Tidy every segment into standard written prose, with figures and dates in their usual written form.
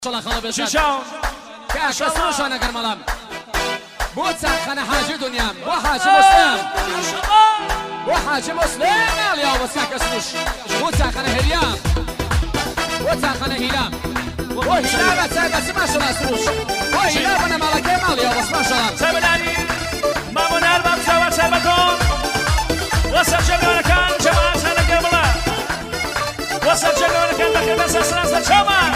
شڵە خەڵە بێژات کاکە سڕۆشانە گەرمەڵام بۆ چاخەنە حاجی دنیام بۆ حاجی مسلم بۆ حاجی مسلم ناڵیا بەس کاکە سروش بۆ چاخەنە هێریام بۆ چاخەنە هیرام بۆ هیرا بەچای بەچی ماشەڵا سروش بۆ هیرا بەنە ماڵەکەی ماڵیا بەس ماشەڵا چەبەدانی مامۆنار بەمچاوە چەبەتۆن وەسەر جەگەرەکان جەماعەتانە گەرمەڵە وەسەر جەگەرەکان بەخێبە سەسرانسە چامان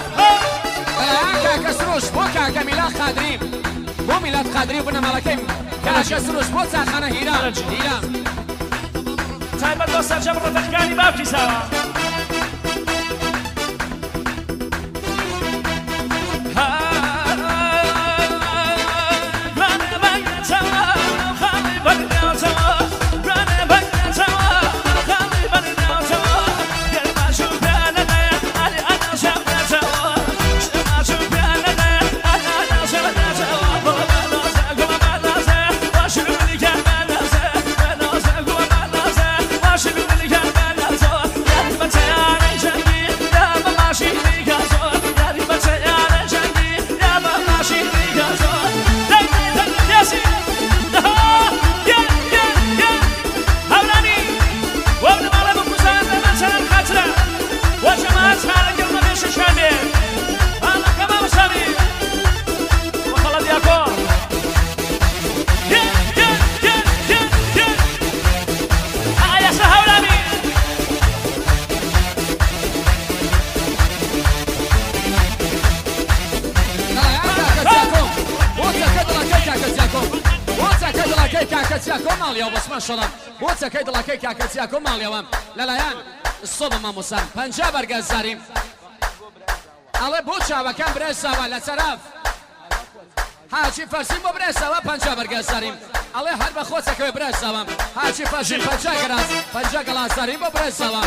کاکە سروش بۆ کاکە میلاد قادری بۆ میلاد قادری بنە ماڵەکەی کاکە سروش بۆ چاخەنە هیرام هیرام تایبەت بۆ سەرجەم ڕەفەقەکانی باوکی ساوە بۆ چەکەی دڵەکەی کاکە چیاکۆ ماڵیەوە لەلایەن سۆبە مامۆسان پەنجا بەرگەزاریم ئەڵێ بۆ چاوەکان برێساوە لە چەراف حاجی فەرسیم بۆ برێساوە پەنجا بەرگەزاریم ئەڵێ هەر بە خۆچەکەوێ برێساوە حاجی فەرسیم پەنجا گەڵازاریم بۆ برێساوە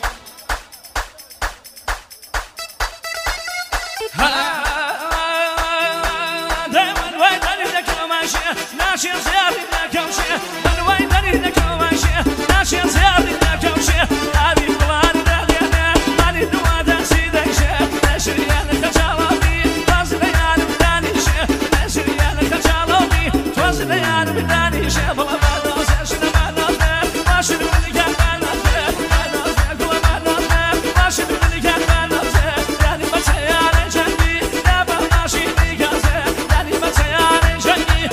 ناشێ زیادی نەکەوشێ بەنوای دەری نەکەواشێ ناشێ زیادی نەکەوشێ ئاوی بڵان دەدێنێ مانی دووادەسی دەیشێ نەشریانە کەچاڵاوی تۆز لەیانم دانیشێ نەشریانە کەچاڵاوی تۆز لەیانم دانیشێ بڵە بانۆزێ شنە بانۆزێ باشن ولیگان بانۆزێ بانۆزێ گوڵە بانۆزێ باشن ولیگان بانۆزێ یانی بەچەیانە جەنگی یا بە ماشینی گازێ یانی بەچەیانە جەنگی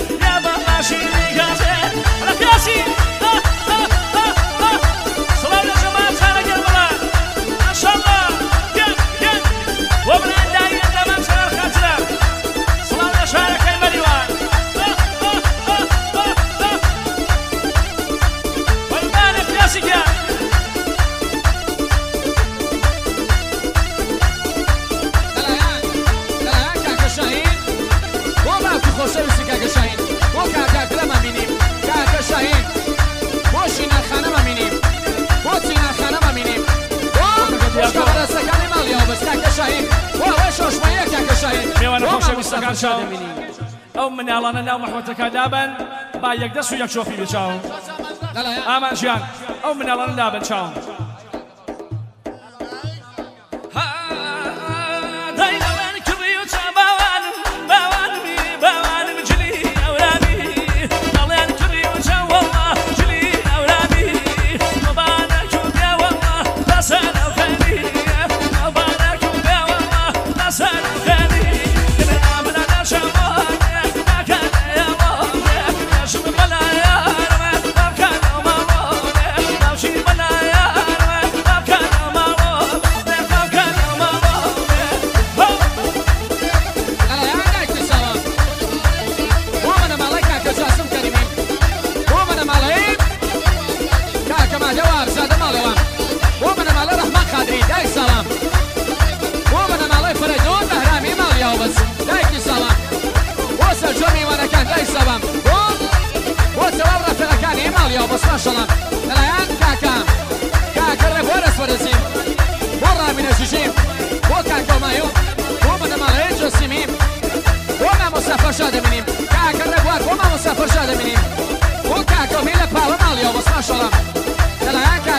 ئەو مناڵانە ناو مەحوەتەکە دابن با یەک دەست و یەک شۆفی بچاو ئامان ژیان ئەو مناڵانە دابن چاوم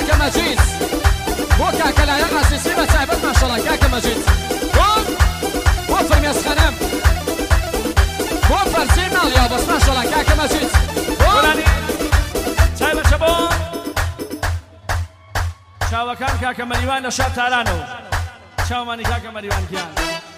مجید مجید بۆرانی چای بەچە بۆ چاوەکان کاکە مەریوان لە شاب تارانەوە چاومانی کاکە مەریوان گیان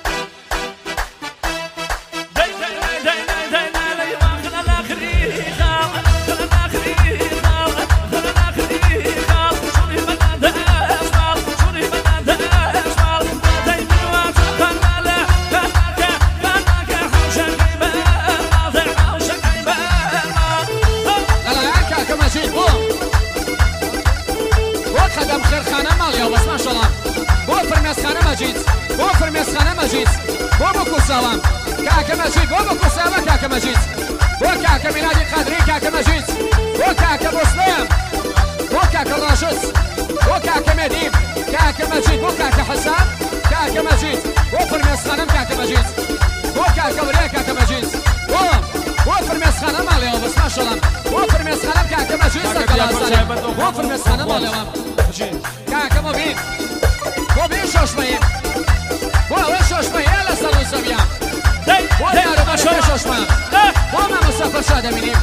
بۆ فرمێسخانە مەجید بۆ بکوسەوە کاکە مەجید بۆ بکوسەوە کاکە مەجید بۆ کاکە میلادی قادری کاکە مەجید بۆ کاکە بوسڵێم بۆ کاکە ڕاشد بۆ کاکە مێدیم کاکە مەجید بۆ کاکە حەسان کاکە مەجید بۆ فرمێسخانەم کاکە مەجید بۆ کاکە وریا کاکە مەجید بۆ فرمێسخانە ماڵێەوە بەس ماشەڵام بۆ فرمێسخانەم کاکە مەجید سەرکەڵازانێ بۆ فرمێسخانە ماڵێەوە کاکە مۆبین بۆ بێ شۆشمەیە بۆ ئەوە شۆشمەیە لە سەر و زەویە بۆ یارۆبەشەوە شۆشمە بۆ مامۆستا فەرشا دەبینیم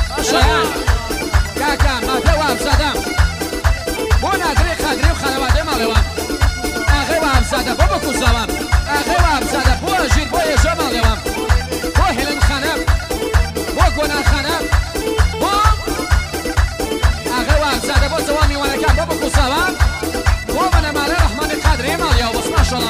کاکە مادە وابزادە بۆ نادرێ قادری و خانەوادەی ماڵێەوە ئاغێ وابزادە بۆ بکوزەوە ئاغێ وابزادە بۆ ئەژیر بۆ ێژە ماڵێەوە بۆ هێلن خانە بۆ گۆنان خانە بۆ ئاغێ وابزادە بۆ جەوا میوانەکان بۆ بکوزەوە بۆ بەنەماڵێ ڕەحمانی قادری ماڵێەوە بەس ماشەڵڵا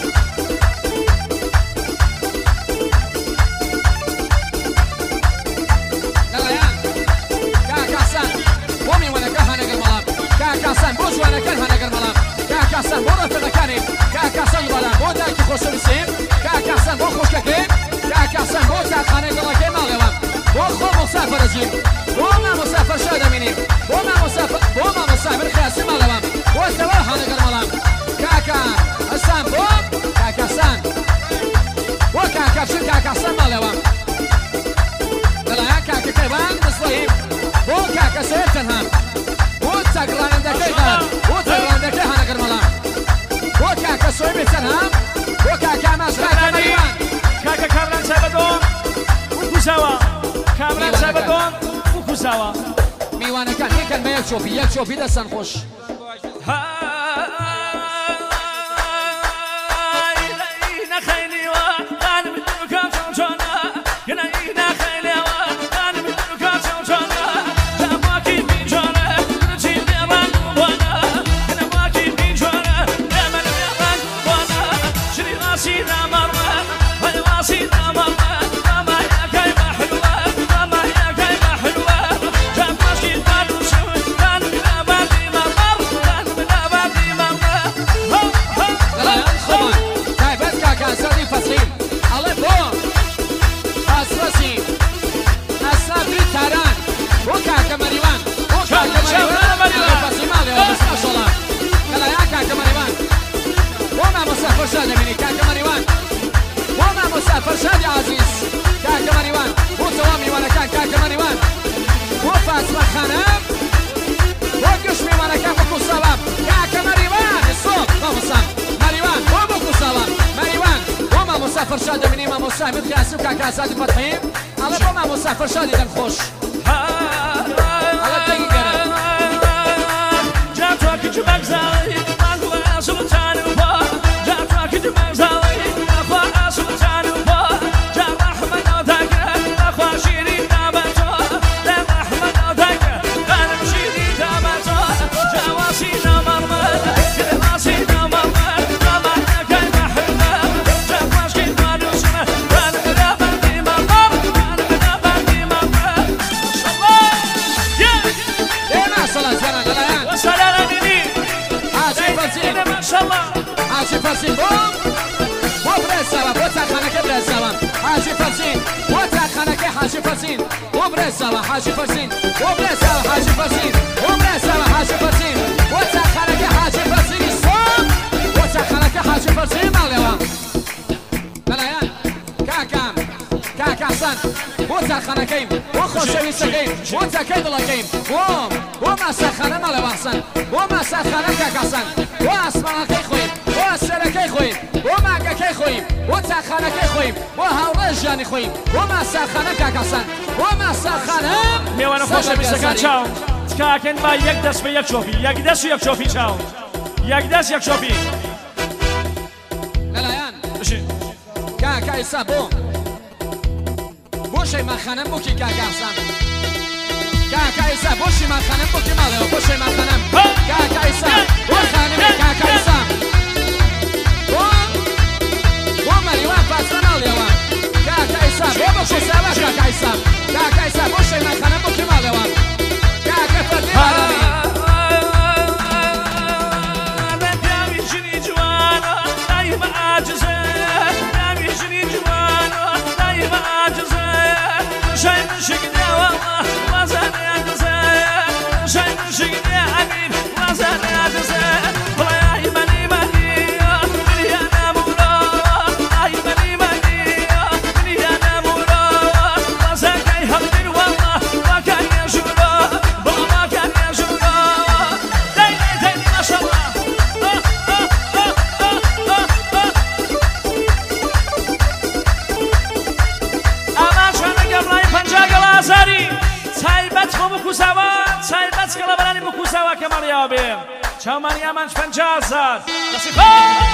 کاکاسان بۆ جوانەکان هەنەگەر مەڵام کاکاسان بۆ ڕەفیقەکانی کاکاسان بەڵام بۆ دایکی خۆشەویستیم کاکاسان بۆ خوشکەکەی کاکاسان بۆ چاقخانەی دڵەکەی ماڵێەوە بۆ خۆ مۆسافەرەجیم بۆ مامۆسافەر شا دەبینیم بۆ مامۆسافر خیاسی ماڵێەوە بۆ تەوە هەنەگەر مەڵام کاکە ئەسان بۆ کاکاسان بۆ کاکەفشن کاکاسان ماڵێەوە دەڵایە کاکەکەی بان دەسڵەییم بۆ کاکە سێر تەنها بۆ چاگڕانەندەکەیدا بۆ چاگڕانەندەکەی هەنەگەر مەڵام بۆ کاکە سۆی بێتەنها بۆ کاکە ئاماژگاکە مەریوان کاکە کامران چای بەدۆم وکوساوە کامران چای بەدۆم وکوساوە میوانەکان یەکەن بە یەک چۆپی دەستان خۆش فرشادي عزيز كاكا مريوان بو توامي وانا كاكا مريوان بو فاطمة خانم بو قشمي وانا بوكو سلام كاكا مريوان الصوت ماموسام مريوان بو بوكو سلام مريوان بو ماموسا فرشادي مني ماموسا من خياسي وكاكا سادي فتحين على بو ماموسا فرشادي دن خوش على دقيقة جاتوا كي جبك زاوي مانغوا سلطان وبا جاتوا كي جبك زاوي اخوا سلطان وبا حاجی فرسین بو برسوا بو تاخانه برسوا حاجی فرسین بو تاخانه حاجی فرسین بو برسوا حاجی فرسین بو برسوا حاجی فرسین بو برسوا حاجی فرسین بو تاخانه حاجی فرسین صوب بو تاخانه حاجی فرسین مالوا بلايان كاكا حسن بۆ چاخانەکەیم بۆ خۆشەویستەکەیم بۆ جەکەی دڵەکەیم بۆ ماسەخانە مەڵێ حەسەن بۆ ماسەخانە کاک حەسەن بۆ ئاسمانەکەی خۆین بۆ ئەسەرەکەی خۆین بۆ ماگەکەی خۆین بۆ چاخانەکەی خۆین بۆ هاوڕێ ژیانی خۆین بۆ ماسەخانە کاک حەسەن بۆ ماسەخانە میوانە خۆشەویستەکان چاو تکاکەن با یەک دەست بە یەک چۆپی یەک دەست و یەک چۆپی چاو یەک دەست یەک چۆپی لەلایەن کاکە ئێستا بۆ شەیمانخانەم بۆ کی کاکە حەسەن کاکە ئێستا بۆ شەیمانخانەم بۆ کی ماڵەوە بۆ شەیمانخانەم کاکە ئێستا بۆ خانمێ کاکە ئێستا بۆ مەریوان پاسرە ماڵیەوە کاکە ئێستا بۆ بەخۆساوە کاکە ئێستا کاکە ئێستا بۆ شەیمانخانەم بۆ کی ماڵەوە کاکە فەردی بارانی چاومانی ئەمانش 50,000 دەستی خۆ